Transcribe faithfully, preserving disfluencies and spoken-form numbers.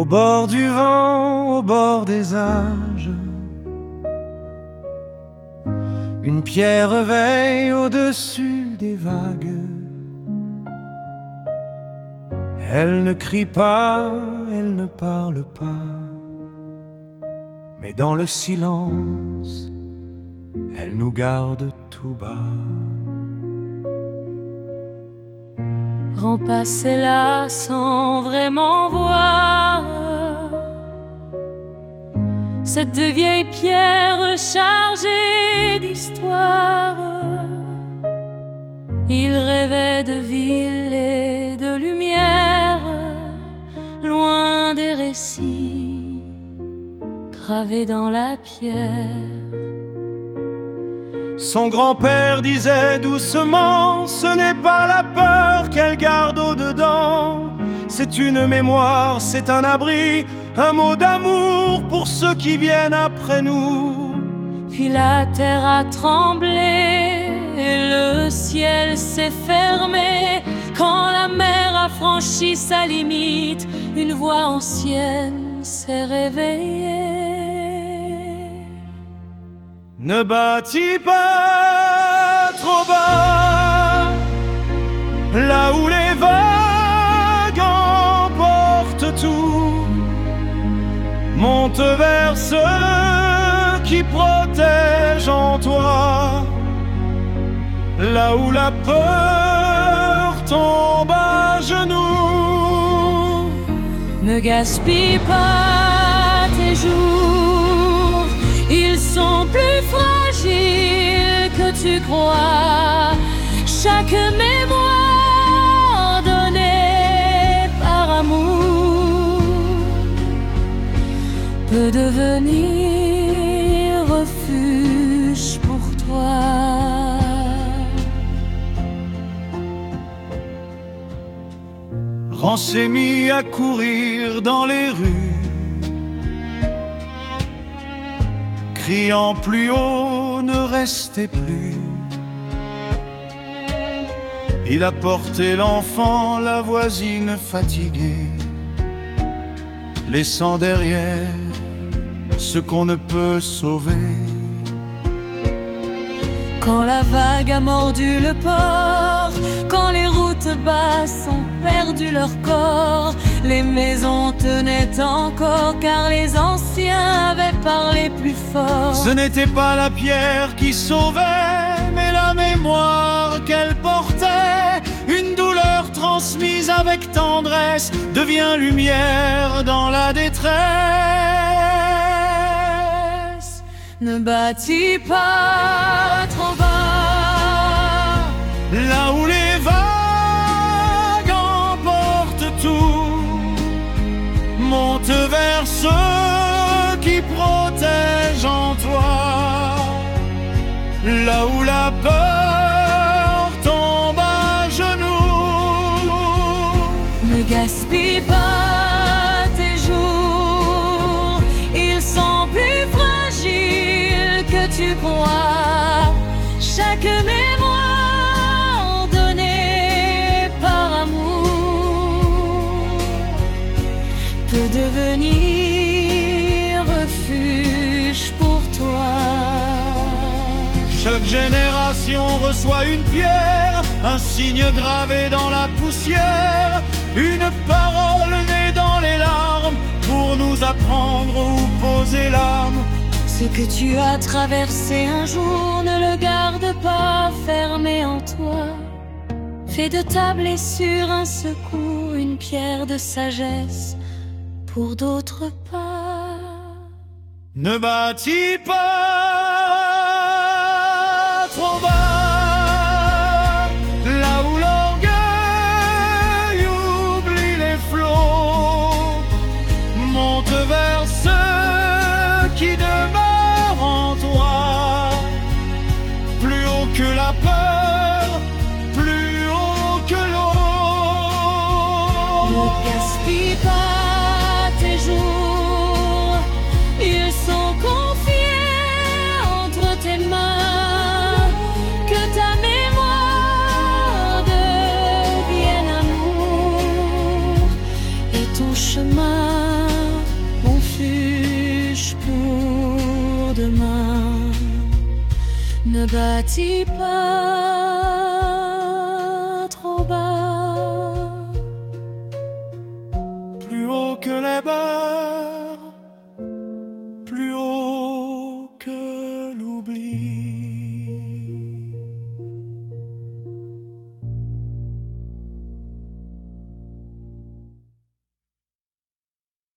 au bord du vent, au bord des âges. Une pierre veille au-dessus des vagues. Elle ne crie pas, elle ne parle pas, mais dans le silence, elle nous garde tout bas. Rends passer là sans vraiment voir cette vieille pierre chargée d'histoire. Il rêvait de ville et de lumière, loin des récits gravés dans la pierre. Son grand-père disait doucement, ce n'est pas la peur qu'elle garde au-dedans, c'est une mémoire, c'est un abri, un mot d'amour pour ceux qui viennent après nous. Puis la terre a tremblé et le ciel s'est fermé. Quand la mer a franchi sa limite, une voix ancienne s'est réveillée. Ne bâtis pas trop bas, là où les vagues emportent tout. Monte vers ceux qui protègent en toi, là où la peur tombe à genoux. Ne gaspille pas tes jours, ils sont plus fragiles que tu crois. Chaque mémoire donnée par amour peut devenir refuge pour toi. On s'est mis à courir dans les rues, criant plus haut, ne restez plus. Il a porté l'enfant, la voisine fatiguée, laissant derrière ce qu'on ne peut sauver. Quand la vague a mordu le port, quand les routes basses ont perdu leur corps, les maisons tenaient encore car les anciens avaient parlé plus fort. Ce n'était pas la pierre qui sauvait, mais la mémoire qu'elle portait. Une douleur transmise avec tendresse devient lumière dans la détresse. Ne bâtis pas trop bas, là où les vagues emportent tout. Monte vers ceux qui protègent en toi, là où la peur tombe à genoux. Ne gaspille pas tes jours, ils sont plus fragiles que tu crois. Chaque mémoire donnée par amour peut devenir refuge pour toi. Chaque génération reçoit une pierre, un signe gravé dans la poussière, une parole née dans les larmes pour nous apprendre où poser l'âme. Ce que tu as traversé un jour, ne le garde pas fermé en toi. Fais de ta blessure un secours, une pierre de sagesse pour d'autres pas. Ne bâtis pas trop bas, là où l'orgueil oublie les flots. Monte vers ceux qui demeurent en toi, plus haut que la peur, plus haut que l'eau. Ne gaspille pas tes jours, ils sont confiés entre tes mains. Que ta mémoire devienne amour et ton chemin Ne bâtis pas trop bas, plus haut que les beurs, plus haut que l'oubli.